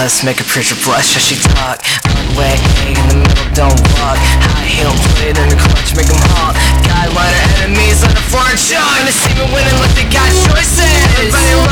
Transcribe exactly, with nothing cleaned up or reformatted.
bust, make a preacher blush as she talk. Runway in the middle, don't walk. High heel, put it in the clutch, make them halt. Guideliner enemies on the floor and shock. Wanna see me winning, look, they got choices. Everybody